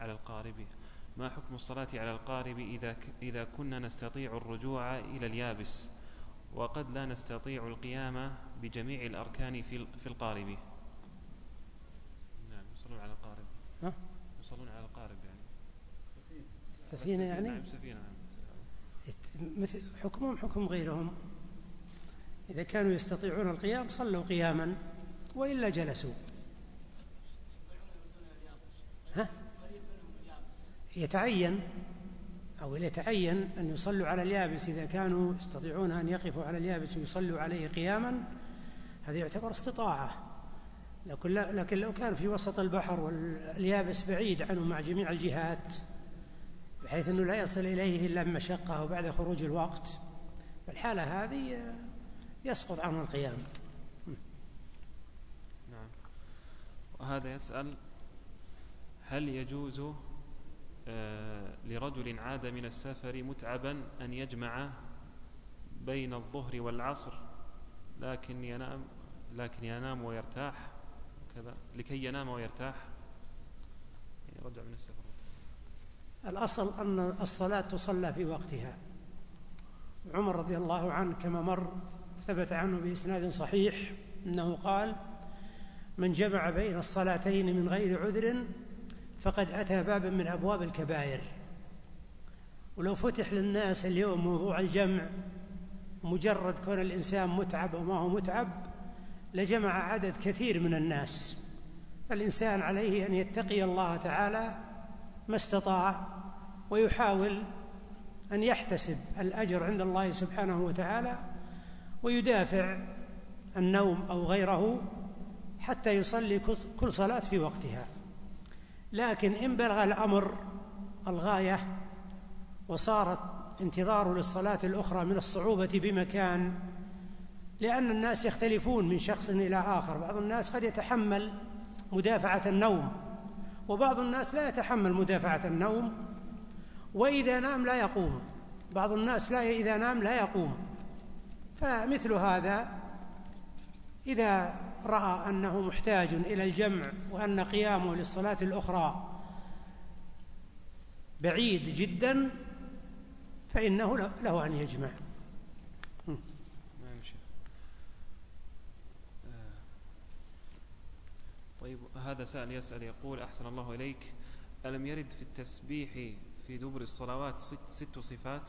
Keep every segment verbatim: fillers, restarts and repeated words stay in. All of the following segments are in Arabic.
على القارب. ما حكم الصلاة على القارب إذا إذا كنا نستطيع الرجوع إلى اليابس وقد لا نستطيع القيام بجميع الأركان في في القارب؟ نعم، يصلون على القارب. ها؟ يصلون على القارب يعني السفينة يعني؟ نعم، سفينة. مثل حكمهم حكم غيرهم، إذا كانوا يستطيعون القيام صلوا قياما وإلا جلسوا. ها؟ يتعين أو يتعين أن يصلوا على اليابس إذا كانوا يستطيعون أن يقفوا على اليابس ويصلوا عليه قياما، هذا يعتبر استطاعة. لكن لو كان في وسط البحر واليابس بعيد عنه مع جميع الجهات بحيث أنه لا يصل إليه إلا بمشقة وبعد خروج الوقت، فالحالة هذه يسقط عنه القيام. نعم. وهذا يسأل: هل يجوز آه لرجل عاد من السفر متعبا أن يجمع بين الظهر والعصر لكن ينام لكن ينام ويرتاح كذا لكي ينام ويرتاح؟ يعني رجع من السفر. الأصل أن الصلاة تصلى في وقتها. عمر رضي الله عنه كما مر ثبت عنه بإسناد صحيح أنه قال: من جمع بين الصلاتين من غير عذر فقد أتى بابا من أبواب الكبائر. ولو فتح للناس اليوم موضوع الجمع مجرد كون الإنسان متعب أو ما هو متعب لجمع عدد كثير من الناس. فالإنسان عليه أن يتقي الله تعالى ما استطاع ويحاول أن يحتسب الأجر عند الله سبحانه وتعالى ويدافع النوم أو غيره حتى يصلي كل صلاة في وقتها. لكن إن بلغ الأمر الغاية وصارت انتظاره للصلاة الأخرى من الصعوبة بمكان، لأن الناس يختلفون من شخص إلى آخر، بعض الناس قد يتحمل مدافعة النوم وبعض الناس لا يتحمل مدافعة النوم، وإذا نام لا يقوم، بعض الناس لا إذا نام لا يقوم. فمثل هذا إذا رأى أنه محتاج إلى الجمع وأن قيامه للصلاة الأخرى بعيد جدا فإنه له أن يجمع. طيب، هذا سائل يسأل يقول: أحسن الله إليك، ألم يرد في التسبيح في دبر الصلوات ست, ست صفات؟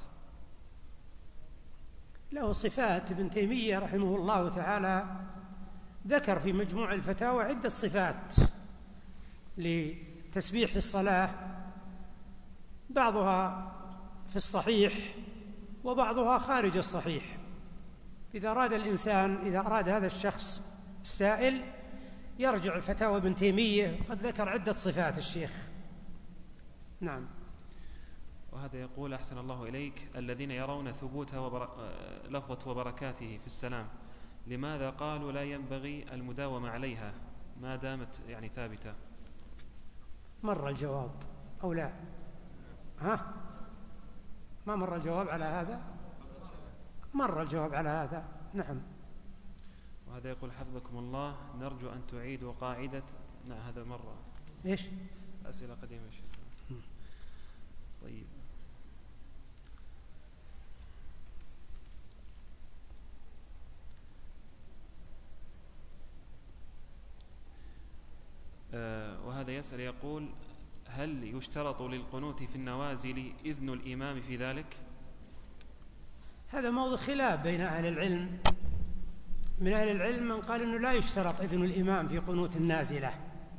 له صفات. ابن تيمية رحمه الله تعالى ذكر في مجموع الفتاوى عدة صفات للتسبيح في الصلاة، بعضها في الصحيح وبعضها خارج الصحيح. إذا أراد الإنسان إذا أراد هذا الشخص السائل يرجع الفتاوى ابن تيمية، قد ذكر عدة صفات الشيخ. نعم. وهذا يقول: أحسن الله إليك، الذين يرون ثبوت وبر... لفظة وبركاته في السلام لماذا قالوا لا ينبغي المداومة عليها ما دامت يعني ثابتة؟ مر الجواب أو لا؟ ها؟ ما مر الجواب على هذا؟ مر الجواب على هذا. نعم. وهذا يقول: حفظكم الله، نرجو أن تعيدوا قاعدة. نعم، هذا مرة. إيش؟ أسئلة قديمة. طيب. آه وهذا يسأل يقول: هل يشترط للقنوت في النوازل إذن الإمام في ذلك؟ هذا موضوع خلاف بين أهل العلم. من أهل العلم من قال أنه لا يشترط إذن الإمام في قنوت النازلة،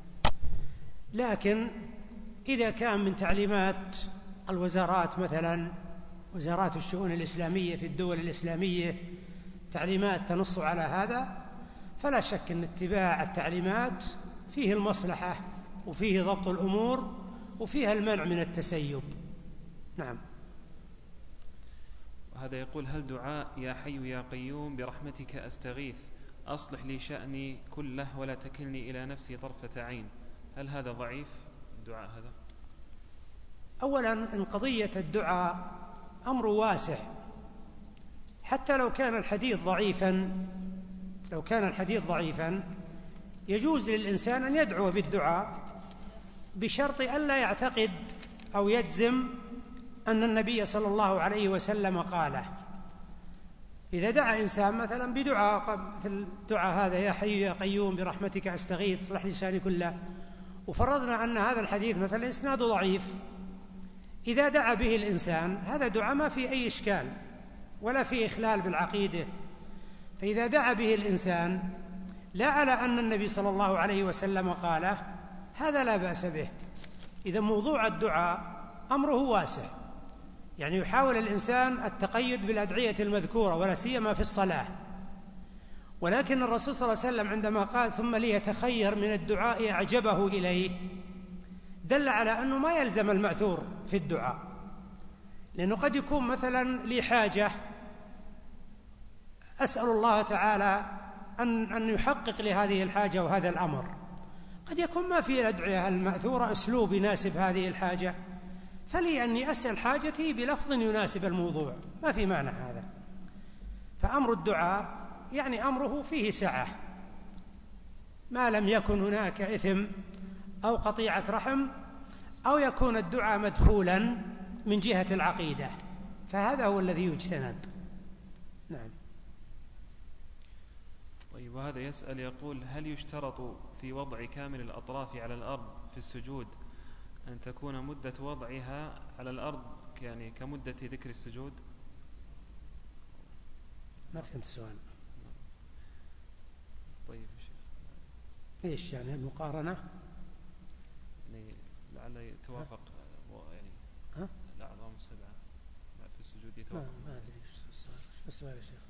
لكن إذا كان من تعليمات الوزارات مثلا وزارات الشؤون الإسلامية في الدول الإسلامية تعليمات تنص على هذا، فلا شك أن اتباع التعليمات فيه المصلحة وفيه ضبط الأمور وفيها المنع من التسيب. نعم. وهذا يقول: هل دعاء يا حي يا قيوم برحمتك أستغيث أصلح لي شأني كله ولا تكلني إلى نفسي طرفة عين، هل هذا ضعيف الدعاء هذا؟ أولا إن قضية الدعاء أمر واسع، حتى لو كان الحديث ضعيفا لو كان الحديث ضعيفا يجوز للإنسان أن يدعو بالدعاء بشرط ألا يعتقد أو يجزم أن النبي صلى الله عليه وسلم قاله. إذا دعا إنسان مثلا بدعاء مثل دعاء هذا: يا حي يا قيوم برحمتك أستغيث اصلح لي شأني كله، وفرضنا أن هذا الحديث مثلا إسناده ضعيف، إذا دعا به الإنسان هذا دعاء ما في أي إشكال ولا في إخلال بالعقيدة. فإذا دعا به الإنسان لا على أن النبي صلى الله عليه وسلم قاله هذا لا بأس به. إذا موضوع الدعاء أمره واسع، يعني يحاول الإنسان التقيد بالأدعية المذكورة ولا سيما في الصلاة، ولكن الرسول صلى الله عليه وسلم عندما قال ثم ليتخير من الدعاء أعجبه إليه دل على أنه ما يلزم المأثور في الدعاء، لأنه قد يكون مثلا لي حاجة أسأل الله تعالى أن أن يحقق لي هذه الحاجة وهذا الأمر، قد يكون ما في الأدعية المأثورة أسلوب يناسب هذه الحاجة، فلي أني أسأل حاجتي بلفظ يناسب الموضوع، ما في مانع هذا. فأمر الدعاء يعني أمره فيه سعة ما لم يكن هناك إثم أو قطيعة رحم أو يكون الدعاء مدخولا من جهة العقيدة، فهذا هو الذي يجتنب. نعم. طيب، وهذا يسأل يقول: هل يشترط في وضع كامل الأطراف على الأرض في السجود أن تكون مدة وضعها على الأرض يعني كمدة ذكر السجود؟ ما فهمت السؤال. طيب ايش يعني المقارنة؟ يعني لعل يتوافق يعني ها؟ الأعظام السبعة في السجود يتوافق. ما أدري ايش السؤال. السؤال يا شيخ.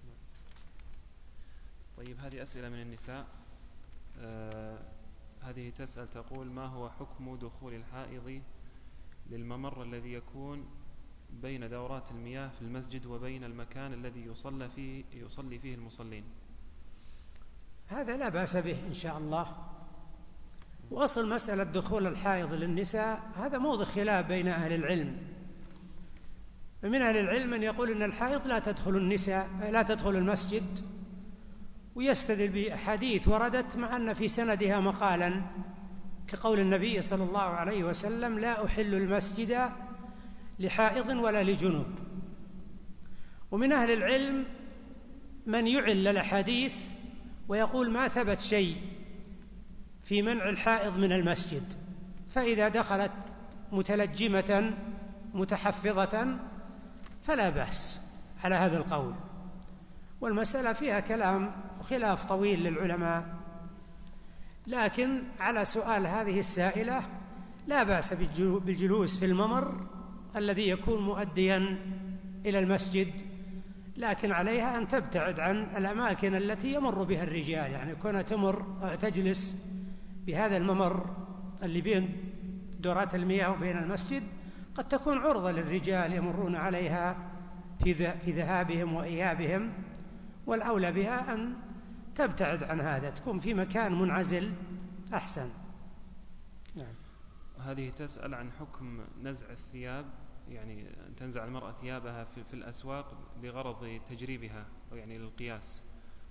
طيب، هذه أسئلة من النساء. آه هذه تسأل تقول: ما هو حكم دخول الحائض للممر الذي يكون بين دورات المياه في المسجد وبين المكان الذي يصلى فيه يصلي فيه المصلين؟ هذا لا بأس به إن شاء الله. وأصل مسألة دخول الحائض للنساء هذا موضع خلاف بين أهل العلم، فمن أهل العلم من يقول إن الحائض لا تدخل النساء لا تدخل المسجد، ويستدل بأحاديث وردت مع أن في سندها مقالا كقول النبي صلى الله عليه وسلم: لا أحل المسجد لحائض ولا لجنب. ومن أهل العلم من يعل الأحاديث ويقول ما ثبت شيء في منع الحائض من المسجد، فإذا دخلت متلجمة متحفظة فلا بأس على هذا القول. والمسألة فيها كلام وخلاف طويل للعلماء، لكن على سؤال هذه السائلة لا بأس بالجلوس في الممر الذي يكون مؤديا إلى المسجد، لكن عليها أن تبتعد عن الأماكن التي يمر بها الرجال، يعني كونها تمر تجلس بهذا الممر اللي بين دورات المياه وبين المسجد قد تكون عرضة للرجال يمرون عليها في ذهابهم وإيابهم، والأولى بها أن تبتعد عن هذا، تكون في مكان منعزل أحسن. نعم. هذه تسأل عن حكم نزع الثياب، يعني أن تنزع المرأة ثيابها في, في الأسواق بغرض تجريبها أو يعني للقياس.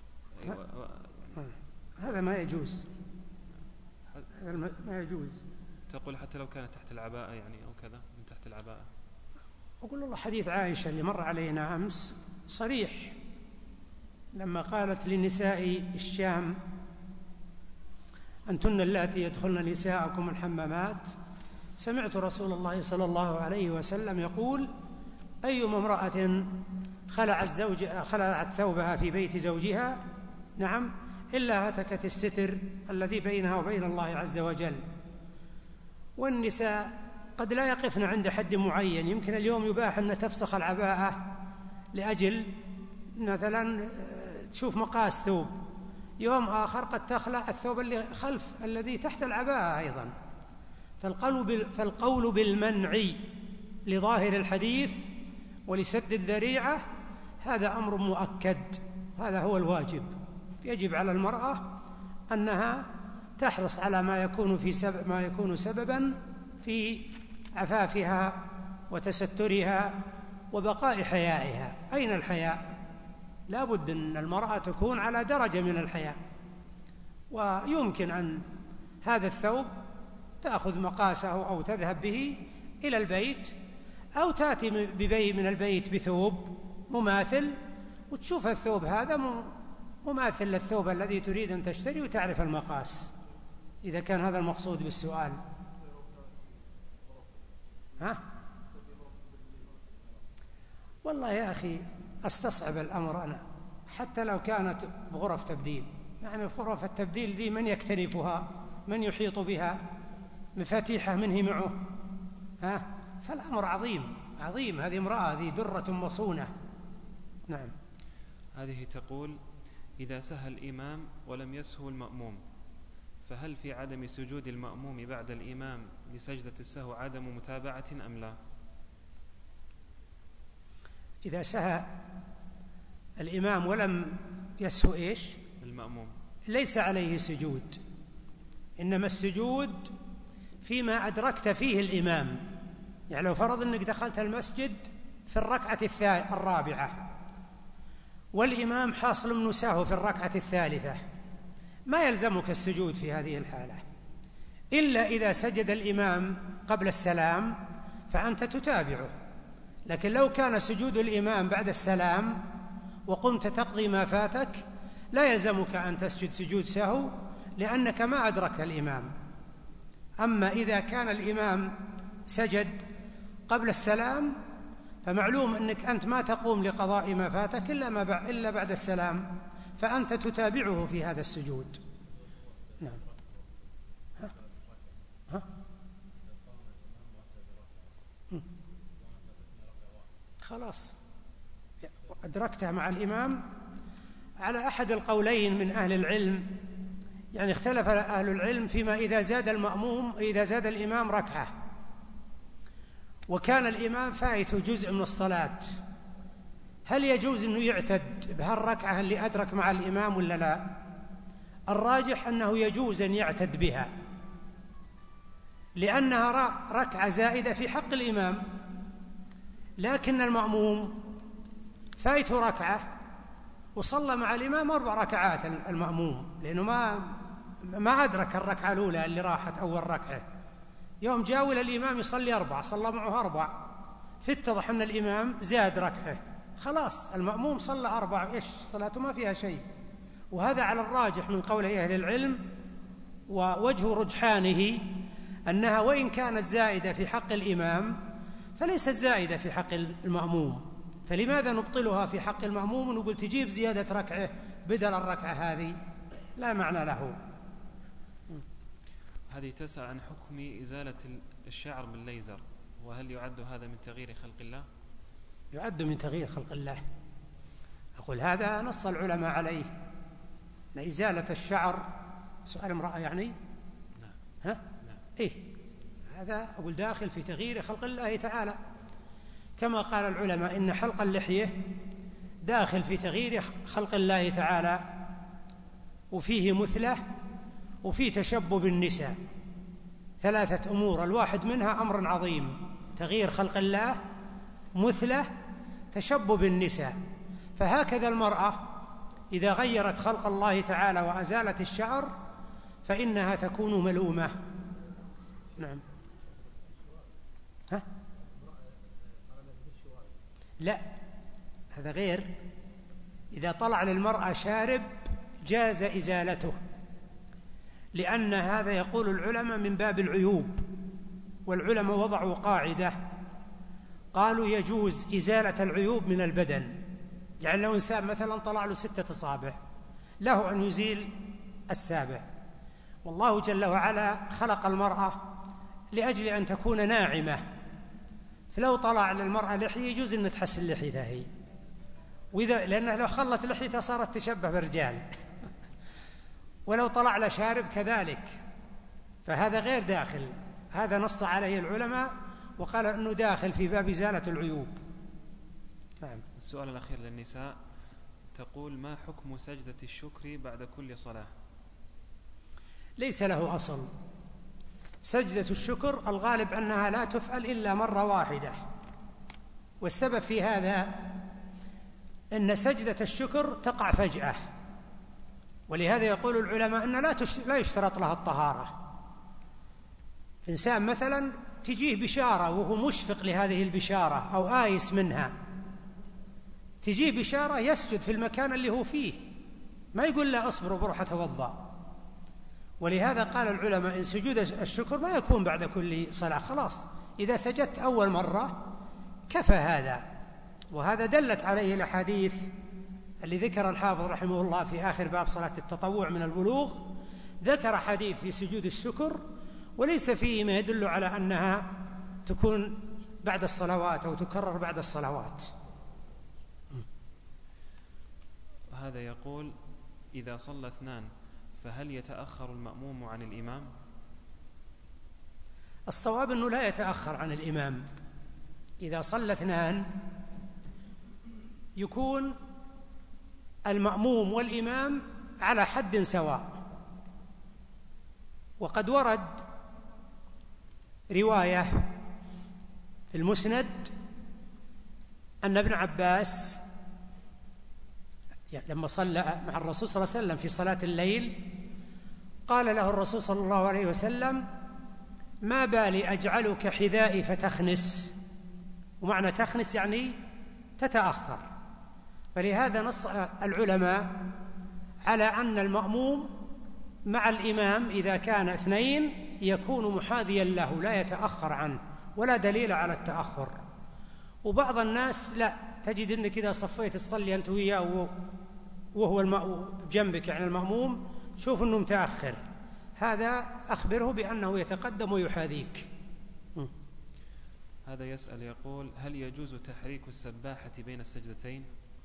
هذا ما يجوز، هذا ما يجوز. تقول حتى لو كانت تحت العباءة يعني أو كذا من تحت العباءة. أقول الله حديث عائشة اللي مر علينا أمس صريح لما قالت لنساء الشام: أنتن اللاتي يدخلن نساءكم الحمامات، سمعت رسول الله صلى الله عليه وسلم يقول: أيما امرأة خلعت, زوج خلعت ثوبها في بيت زوجها نعم إلا هتكت الستر الذي بينها وبين الله عز وجل. والنساء قد لا يقفن عند حد معين، يمكن اليوم يباح أن تفسخ العباءة لأجل مثلا تشوف مقاس ثوب، يوم آخر قد تخلع الثوب اللي خلف الذي تحت العباءة أيضا. فالقول بالمنع لظاهر الحديث ولسد الذريعة هذا أمر مؤكد، هذا هو الواجب. يجب على المرأة أنها تحرص على ما يكون في سبب ما يكون سببا في عفافها وتسترها وبقاء حيائها. أين الحياء؟ لا بد أن المرأة تكون على درجة من الحياء، ويمكن أن هذا الثوب تأخذ مقاسه أو تذهب به إلى البيت، أو تأتي ببي من البيت بثوب مماثل وتشوف الثوب هذا مماثل للثوب الذي تريد أن تشتري وتعرف المقاس، إذا كان هذا المقصود بالسؤال. ها؟ والله يا أخي أستصعب الأمر أنا، حتى لو كانت بغرف تبديل، يعني غرف التبديل ذي من يكتنفها؟ من يحيط بها؟ مفاتيحه من هي معه؟ ها؟ فالأمر عظيم عظيم. هذه امرأة، هذه درة مصونة. نعم. هذه تقول: إذا سهى الإمام ولم يسهو المأموم، فهل في عدم سجود المأموم بعد الإمام لسجدة السهو عدم متابعة أم لا؟ إذا سهى الإمام ولم يسهو إيش؟ المأموم ليس عليه سجود، إنما السجود فيما أدركت فيه الإمام. يعني لو فرض أنك دخلت المسجد في الركعة الرابعة والإمام حاصل من سهو في الركعة الثالثة، ما يلزمك السجود في هذه الحالة، إلا إذا سجد الإمام قبل السلام فأنت تتابعه. لكن لو كان سجود الإمام بعد السلام وقمت تقضي ما فاتك لا يلزمك أن تسجد سجود سهو، لأنك ما أدركت الإمام. أما إذا كان الإمام سجد قبل السلام فمعلوم أنك أنت ما تقوم لقضاء ما فاتك إلا, ما بعد إلا بعد السلام، فأنت تتابعه في هذا السجود. نعم. ها؟ ها؟ خلاص أدركته مع الإمام. على أحد القولين من أهل العلم، يعني اختلف أهل العلم فيما إذا زاد المأموم إذا زاد الإمام ركعة وكان الإمام فائت جزء من الصلاة، هل يجوز أنه يعتد بهالركعة اللي أدرك مع الإمام ولا لا؟ الراجح أنه يجوز أن يعتد بها، لأنها ركعة زائدة في حق الإمام. لكن المأموم فائت ركعة وصلى مع الإمام أربع ركعات المأموم، لأنه ما ما أدرك الركعة الأولى اللي راحت أول ركعة. يوم جاول الإمام يصلي أربع، صلى معه أربع، فاتضح أن الإمام زاد ركعة، خلاص المأموم صلى أربع، إيش صلاته ما فيها شيء. وهذا على الراجح من قول أهل العلم، ووجه رجحانه أنها وإن كانت زائدة في حق الإمام فليست زائدة في حق المأموم، فلماذا نبطلها في حق المأموم ونقول تجيب زيادة ركعة بدل الركعة هذه؟ لا معنى له. هذه تسأل عن حكم إزالة الشعر بالليزر، وهل يعد هذا من تغيير خلق الله؟ يعد من تغيير خلق الله. أقول هذا نص العلماء عليه، أن إزالة الشعر سؤال امرأة يعني؟ نعم. ها؟ نعم. إيه هذا أقول داخل في تغيير خلق الله تعالى، كما قال العلماء إن حلق اللحية داخل في تغيير خلق الله تعالى، وفيه مثلة وفيه تشبه بالنساء. ثلاثة أمور، الواحد منها أمر عظيم، تغيير خلق الله، مثلة، تشبه بالنساء. فهكذا المرأة إذا غيرت خلق الله تعالى وأزالت الشعر فإنها تكون ملومة. نعم. ها؟ لا، هذا غير. إذا طلع للمرأة شارب جاز إزالته، لأن هذا يقول العلماء من باب العيوب، والعلماء وضعوا قاعدة قالوا يجوز إزالة العيوب من البدن. يعني لو إنسان مثلا طلع له ستة أصابع له أن يزيل السابع، والله جل وعلا خلق المرأة لأجل أن تكون ناعمة، فلو طلع للمرأة لحية يجوز أن تحسن لحيتها هي، وإذا لأنها لو خلت لحيتها صارت تشبه برجال ولو طلع له شارب كذلك، فهذا غير داخل. هذا نص عليه العلماء وقال أنه داخل في باب إزالة العيوب. نعم. السؤال الأخير للنساء، تقول: ما حكم سجدة الشكر بعد كل صلاة؟ ليس له أصل. سجدة الشكر الغالب أنها لا تفعل إلا مرة واحدة، والسبب في هذا أن سجدة الشكر تقع فجأة، ولهذا يقول العلماء أن لا لا يشترط لها الطهارة، إنسان مثلا تجيه بشارة وهو مشفق لهذه البشارة أو آيس منها، تجيه بشارة يسجد في المكان اللي هو فيه، ما يقول لا أصبر وبروح أتوضأ. ولهذا قال العلماء إن سجود الشكر ما يكون بعد كل صلاة، خلاص إذا سجدت أول مرة كفى هذا. وهذا دلت عليه الأحاديث اللي ذكر الحافظ رحمه الله في آخر باب صلاة التطوع من البلوغ، ذكر حديث في سجود الشكر وليس فيه ما يدل على أنها تكون بعد الصلوات أو تكرر بعد الصلوات. هذا يقول إذا صلى اثنان فهل يتأخر المأموم عن الإمام؟ الصواب أنه لا يتأخر عن الإمام. إذا صلى اثنان يكون المأموم والإمام على حد سواء. وقد ورد رواية في المسند أن ابن عباس لما صلى مع الرسول صلى الله عليه وسلم في صلاة الليل قال له الرسول صلى الله عليه وسلم ما بالي أجعلك حذائي فتخنس، ومعنى تخنس يعني تتأخر. فلهذا نص العلماء على أن المأموم مع الإمام إذا كان اثنين يكون محاذيا له لا يتأخر عنه، ولا دليل على التأخر. وبعض الناس لا، تجد أنك إذا صفيت تصلي أنت وياه وهو جنبك يعني المأموم شوف أنه متأخر، هذا أخبره بأنه يتقدم ويحاذيك. هذا يسأل يقول هل يجوز تحريك السباحة بين السجدتين؟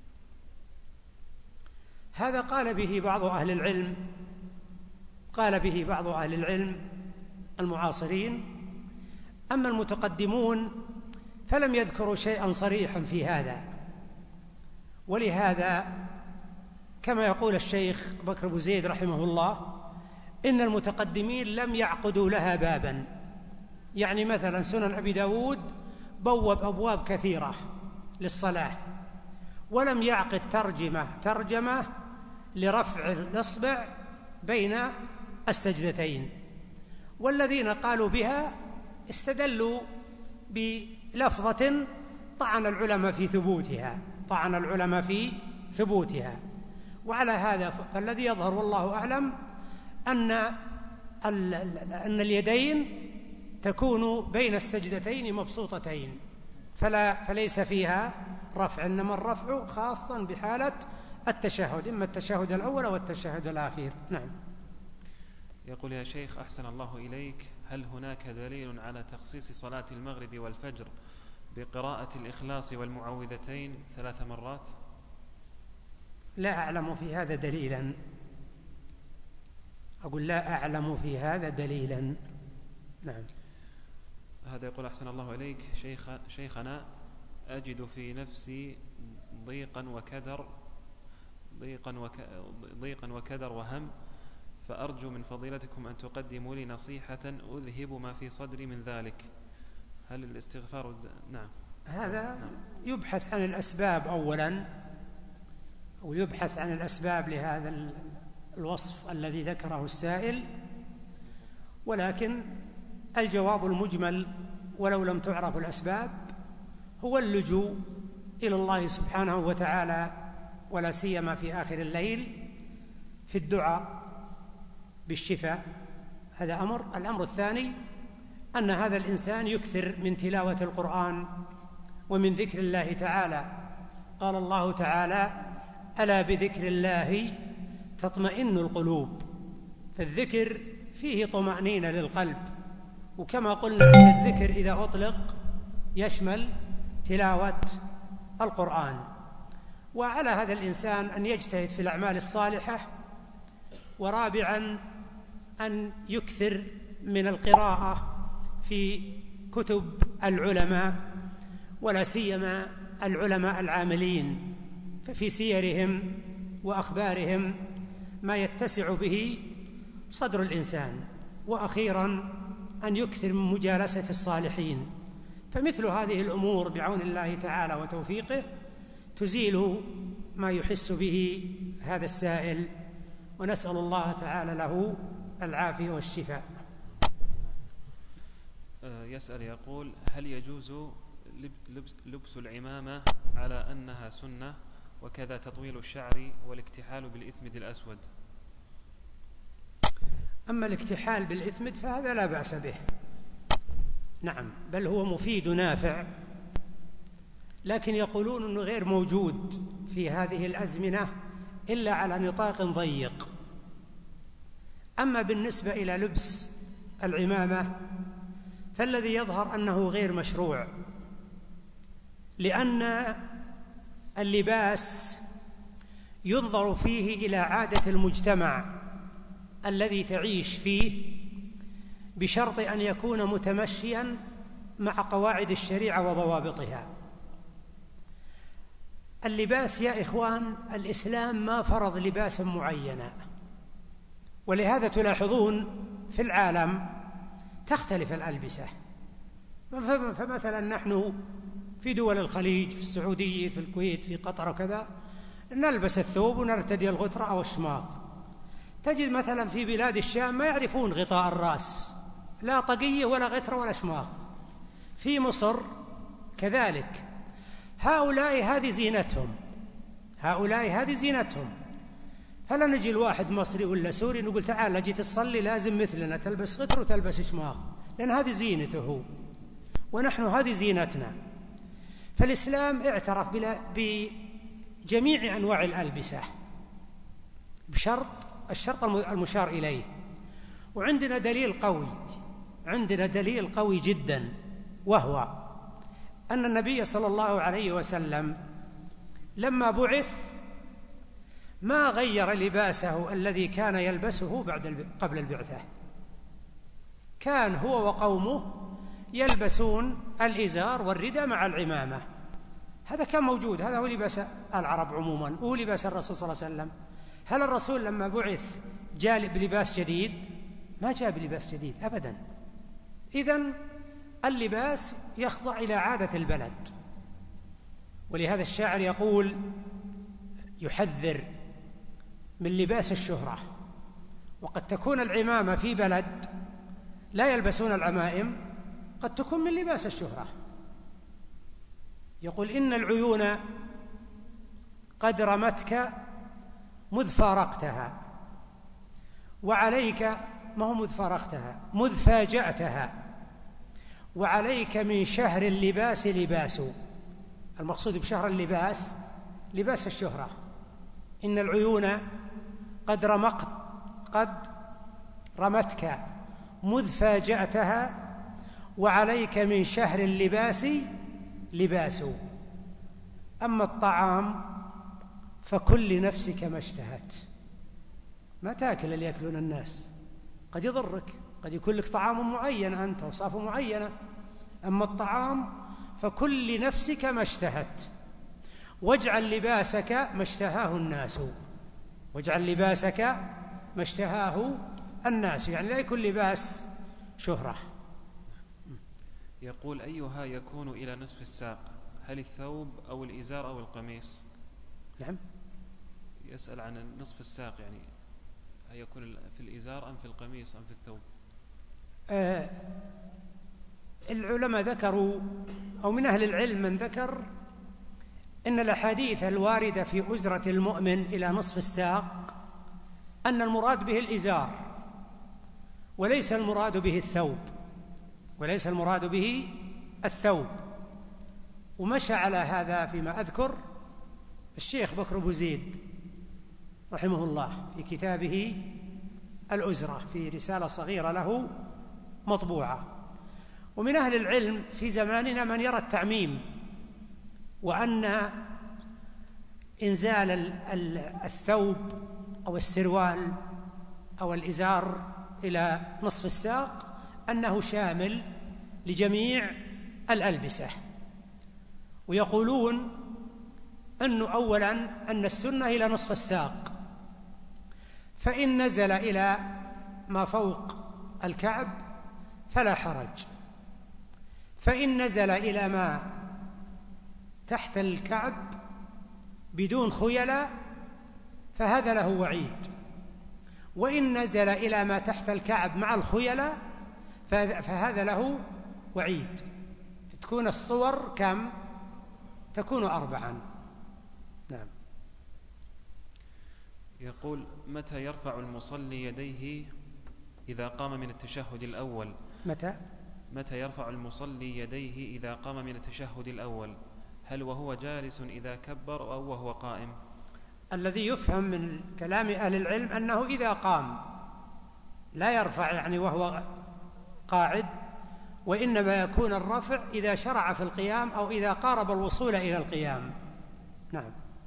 هذا قال به بعض أهل العلم، قال به بعض أهل العلم المعاصرين. أما المتقدمون فلم يذكروا شيئا صريحا في هذا. ولهذا كما يقول الشيخ بكر بن زيد رحمه الله إن المتقدمين لم يعقدوا لها بابا. يعني مثلا سنن أبي داود بوب أبواب كثيرة للصلاة ولم يعقد ترجمة ترجمة لرفع الإصبع بين السجدتين. والذين قالوا بها استدلوا بلفظة طعن العلماء في ثبوتها طعن العلماء في ثبوتها. وعلى هذا فالذي يظهر والله أعلم أن أن اليدين تكون بين السجدتين مبسوطتين، فلا فليس فيها رفع، إنما الرفع خاصا بحالة التشهد، إما التشهد الأول أو التشهد الأخير. نعم. يقول يا شيخ أحسن الله إليك، هل هناك دليل على تخصيص صلاة المغرب والفجر بقراءة الإخلاص والمعوذتين ثلاث مرات؟ لا أعلم في هذا دليلا. أقول لا أعلم في هذا دليلا. نعم. هذا يقول أحسن الله إليك شيخ شيخنا أجد في نفسي ضيقا وكدر ضيقا, وك ضيقا وكدر وهم، فأرجو من فضيلتكم أن تقدموا لي نصيحة أذهب ما في صدري من ذلك. هل الاستغفار د... نعم. هذا نعم. يبحث عن الأسباب أولا، أو يبحث عن الأسباب لهذا الوصف الذي ذكره السائل، ولكن الجواب المجمل ولو لم تعرف الأسباب هو اللجوء إلى الله سبحانه وتعالى، ولا سيما في آخر الليل في الدعاء بالشفاء. هذا أمر. الأمر الثاني أن هذا الإنسان يكثر من تلاوة القرآن ومن ذكر الله تعالى. قال الله تعالى ألا بذكر الله تطمئن القلوب، فالذكر فيه طمأنينة للقلب. وكما قلنا أن الذكر إذا أطلق يشمل تلاوة القرآن. وعلى هذا الإنسان أن يجتهد في الأعمال الصالحة. ورابعا أن يكثر من القراءة في كتب العلماء، ولا سيما العلماء العاملين، ففي سيرهم وأخبارهم ما يتسع به صدر الإنسان. وأخيرا أن يكثر من مجالسة الصالحين، فمثل هذه الأمور بعون الله تعالى وتوفيقه تزيل ما يحس به هذا السائل، ونسأل الله تعالى له العافية والشفاء. يسأل يقول: هل يجوز لبس, لبس العمامة على أنها سنة، وكذا تطويل الشعر والاكتحال بالإثمد الأسود؟ أما الاكتحال بالإثمد فهذا لا بأس به، نعم، بل هو مفيد نافع، لكن يقولون أنه غير موجود في هذه الأزمنة إلا على نطاق ضيق. أما بالنسبة إلى لبس العمامة فالذي يظهر أنه غير مشروع، لأن اللباس ينظر فيه إلى عادة المجتمع الذي تعيش فيه، بشرط أن يكون متمشيا مع قواعد الشريعة وضوابطها. اللباس يا إخوان، الإسلام ما فرض لباسا معينا، ولهذا تلاحظون في العالم تختلف الألبسة. فمثلا نحن في دول الخليج، في السعودية، في الكويت، في قطر وكذا، نلبس الثوب ونرتدي الغترة أو الشماغ. تجد مثلا في بلاد الشام ما يعرفون غطاء الرأس، لا طاقية ولا غترة ولا شماغ. في مصر كذلك. هؤلاء هذه زينتهم، هؤلاء هذه زينتهم. فلا نجي الواحد مصري ولا سوري نقول تعال جيت تصلي لازم مثلنا تلبس غتر وتلبس شماغ، لأن هذه زينته ونحن هذه زينتنا. فالإسلام اعترف بجميع أنواع الألبسة بشرط الشرط المشار إليه. وعندنا دليل قوي، عندنا دليل قوي جدا، وهو أن النبي صلى الله عليه وسلم لما بعث ما غير لباسه الذي كان يلبسه بعد قبل البعثة. كان هو وقومه يلبسون الإزار والرداء مع العمامة، هذا كان موجود، هذا هو لباس العرب عموما، هو لباس الرسول صلى الله عليه وسلم. هل الرسول لما بعث جاء بلباس جديد؟ ما جاء بلباس جديد أبدا. إذن اللباس يخضع إلى عادة البلد، ولهذا الشاعر يقول يحذر من لباس الشهرة. وقد تكون العمامة في بلد لا يلبسون العمائم، قد تكون من لباس الشهرة. يقول إن العيون قد رمتك مذ فارقتها، وعليك، ما هو مذ فارقتها، مذ فاجأتها، وعليك من شهر اللباس لباس. المقصود بشهر اللباس لباس الشهرة. إن العيون قد رمقت قد رمتك مذ فاجأتها، وعليك من شهر اللباس لباس. أما الطعام فكل لنفسك ما اشتهت. ما تأكل اللي يأكلون الناس، قد يضرك، قد يكون لك طعام معين أنت وصفة معينة. أما الطعام فكل لنفسك ما اشتهت، واجعل لباسك ما اشتهاه الناس، واجعل لباسك ما اشتهاه الناس، يعني لا يكون لباس شهرة. يقول: أيها يكون إلى نصف الساق، هل الثوب أو الإزار أو القميص؟ نعم، يسأل عن نصف الساق، يعني هل يكون في الإزار أم في القميص أم في الثوب؟ آه العلماء ذكروا، أو من أهل العلم من ذكر إن الأحاديث الواردة في أزرة المؤمن إلى نصف الساق أن المراد به الإزار، وليس المراد به الثوب، وليس المراد به الثوب. ومشى على هذا فيما أذكر الشيخ بكر أبو زيد رحمه الله في كتابه الأزرة، في رسالة صغيرة له مطبوعة. ومن أهل العلم في زماننا من يرى التعميم، وأن إنزال الثوب أو السروال أو الإزار إلى نصف الساق أنه شامل لجميع الألبسة. ويقولون أنه أولاً أن السنة إلى نصف الساق، فإن نزل إلى ما فوق الكعب فلا حرج، فإن نزل إلى ما تحت الكعب بدون خيلاء فهذا له وعيد، وإن نزل إلى ما تحت الكعب مع الخيلاء فهذا له وعيد، تكون الصور كم؟ تكون أربعا. نعم. يقول: متى يرفع المصلي يديه إذا قام من التشهد الأول؟ متى؟ متى يرفع المصلي يديه إذا قام من التشهد الأول؟ هل وهو جالس إذا كبر أو وهو قائم؟ الذي يفهم من كلام أهل العلم أنه إذا قام، لا يرفع يعني وهو قاعد، وإنما يكون الرفع إذا شرع في القيام أو إذا قارب الوصول إلى القيام. نعم.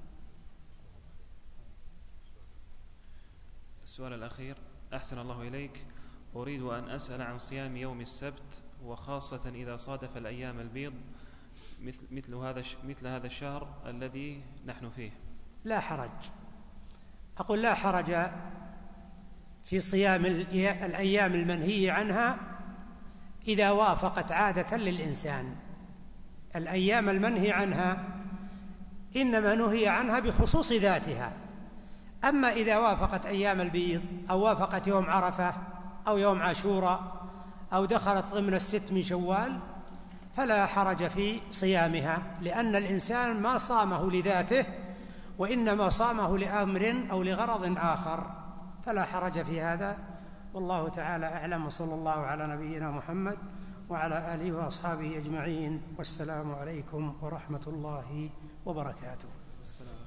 السؤال الأخير: أحسن الله إليك، أريد أن أسأل عن صيام يوم السبت، وخاصة إذا صادف الأيام البيض مثل, مثل, هذا, مثل هذا الشهر الذي نحن فيه. لا حرج. أقول لا حرج في صيام الأيام المنهي عنها إذا وافقت عادة للإنسان. الأيام المنهي عنها إنما نهي عنها بخصوص ذاتها، أما إذا وافقت أيام البيض أو وافقت يوم عرفة أو يوم عاشوراء أو دخلت ضمن الست من شوال فلا حرج في صيامها، لأن الإنسان ما صامه لذاته وإنما صامه لأمر أو لغرض آخر، فلا حرج في هذا. والله تعالى أعلم، وصلى الله على نبينا محمد وعلى آله وأصحابه أجمعين، والسلام عليكم ورحمة الله وبركاته. السلام.